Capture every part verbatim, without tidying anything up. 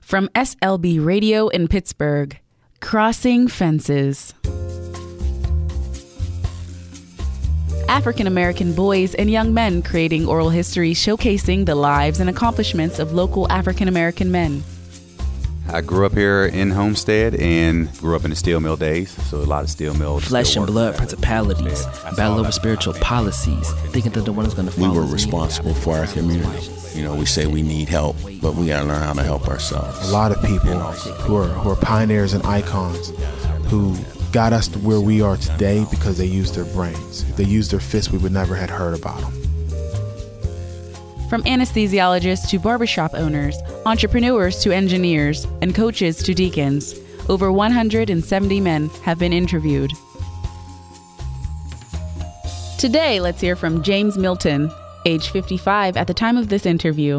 From S L B Radio in Pittsburgh, Crossing Fences. African American boys and young men creating oral history showcasing the lives and accomplishments of local African American men. I grew up here in Homestead and grew up in the steel mill days, so a lot of steel mills. Flesh and blood principalities, battle over spiritual policies, thinking that the one is going to follow. We were responsible for our community. You know, we say we need help, but we got to learn how to help ourselves. A lot of people who are, who are pioneers and icons who got us to where we are today because they used their brains. If they used their fists, we would never have heard about them. From anesthesiologists to barbershop owners, entrepreneurs to engineers, and coaches to deacons, over one hundred seventy men have been interviewed. Today, let's hear from James Milton, age fifty-five at the time of this interview.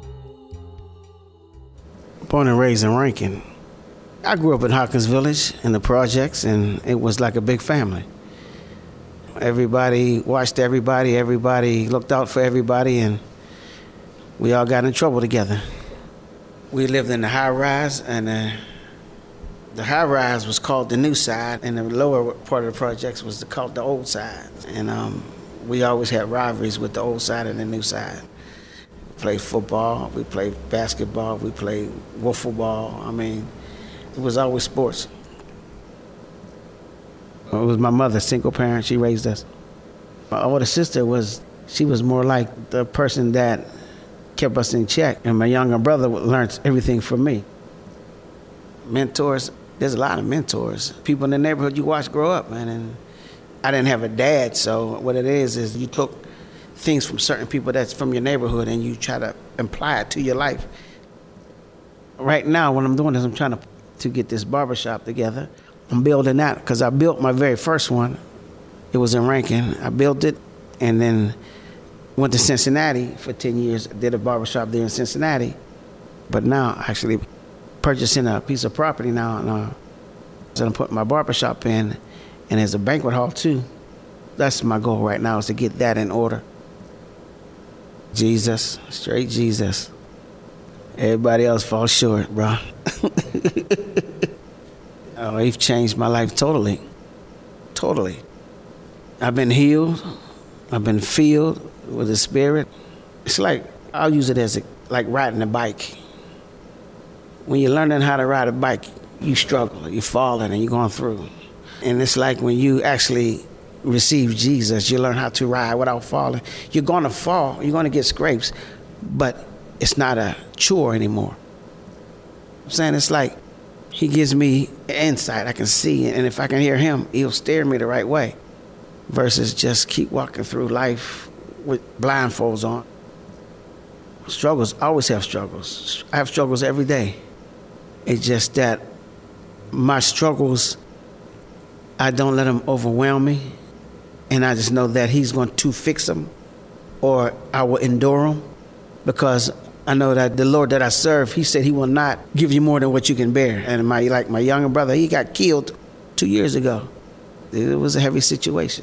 Born and raised in Rankin. I grew up in Hawkins Village in the projects, and it was like a big family. Everybody watched everybody, everybody looked out for everybody, and we all got in trouble together. We lived in the high rise, and uh, the high rise was called the new side, and the lower part of the projects was called the old side. And um, we always had rivalries with the old side and the new side. We played football, we played basketball, we played wiffle ball. I mean, it was always sports. It was my mother, single parent, she raised us. My older sister was, she was more like the person that kept us in check, and my younger brother learned everything from me. Mentors, there's a lot of mentors. People in the neighborhood you watch grow up, man, and I didn't have a dad, so what it is is you took things from certain people that's from your neighborhood and you try to apply it to your life. Right now, what I'm doing is I'm trying to, to get this barbershop together. I'm building that because I built my very first one. It was in Rankin. I built it and then went to Cincinnati for ten years, did a barbershop there in Cincinnati. But now, actually, purchasing a piece of property now, and uh, so I'm putting my barbershop in, and there's a banquet hall too. That's my goal right now, is to get that in order. Jesus, straight Jesus. Everybody else falls short, bro. Oh, he's changed my life totally, totally. I've been healed. I've been filled with the Spirit. It's like, I'll use it as a, like riding a bike. When you're learning how to ride a bike, you struggle, you're falling and you're going through. And it's like when you actually receive Jesus, you learn how to ride without falling. You're going to fall, you're going to get scrapes, but it's not a chore anymore. I'm saying it's like he gives me insight, I can see, and if I can hear him, he'll steer me the right way. Versus just keep walking through life with blindfolds on. Struggles, I always have struggles. I have struggles every day. It's just that my struggles, I don't let them overwhelm me. And I just know that he's going to fix them, or I will endure them, because I know that the Lord that I serve, he said he will not give you more than what you can bear. And my, like my younger brother, he got killed two years ago. It was a heavy situation.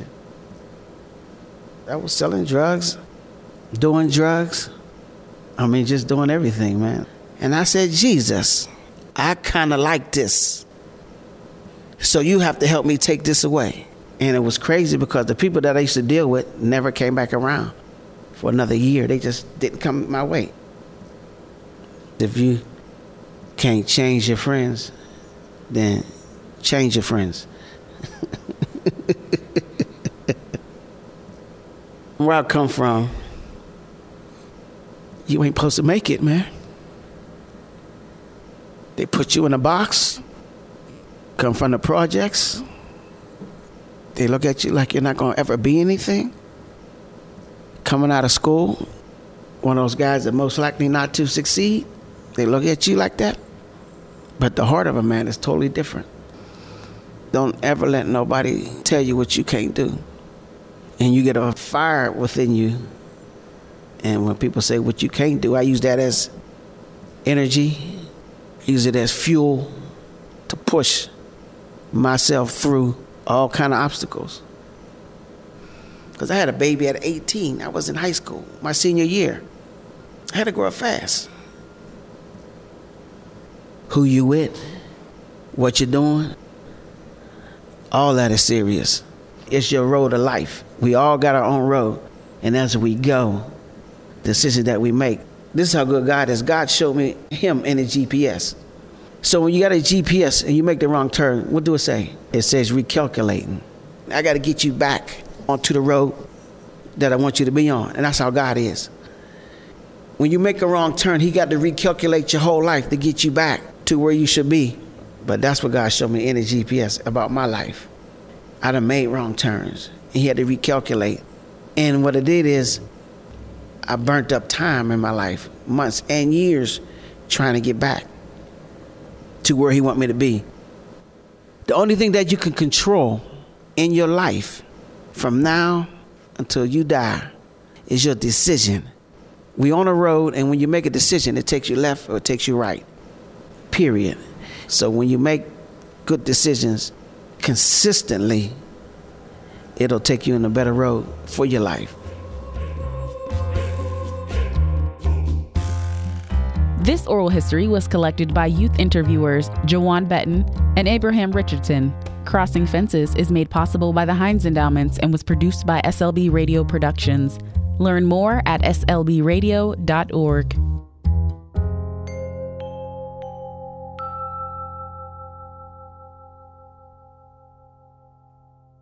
I was selling drugs, doing drugs. I mean, just doing everything, man. And I said, Jesus, I kind of like this. So you have to help me take this away. And it was crazy because the people that I used to deal with never came back around for another year. They just didn't come my way. If you can't change your friends, then change your friends. Where I come from, you ain't supposed to make it, man. They put you in a box, come from the projects. They look at you like you're not going to ever be anything. Coming out of school, one of those guys that most likely not to succeed, they look at you like that. But the heart of a man is totally different. Don't ever let nobody tell you what you can't do. And you get a fire within you. And when people say what you can't do, I use that as energy, use it as fuel to push myself through all kind of obstacles. Because I had a baby at eighteen. I was in high school, my senior year. I had to grow up fast. who you with, what you're doing. All that is serious. It's your road of life. We all got our own road. And as we go, decisions that we make. This is how good God is. God showed me him in a G P S. So when you got a G P S and you make the wrong turn, what do it say? It says recalculating. I got to get you back onto the road that I want you to be on. And that's how God is. When you make a wrong turn, he got to recalculate your whole life to get you back to where you should be. But that's what God showed me in his G P S about my life. I done made wrong turns. And he had to recalculate. And what it did is I burnt up time in my life, months and years trying to get back to where he want me to be. The only thing that you can control in your life from now until you die is your decision. We on a road, and when you make a decision, it takes you left or it takes you right, period. So when you make good decisions consistently, it'll take you in a better road for your life. This oral history was collected by youth interviewers Jawan Betton and Abraham Richardson. Crossing Fences is made possible by the Heinz Endowments and was produced by S L B Radio Productions. Learn more at S L B radio dot org.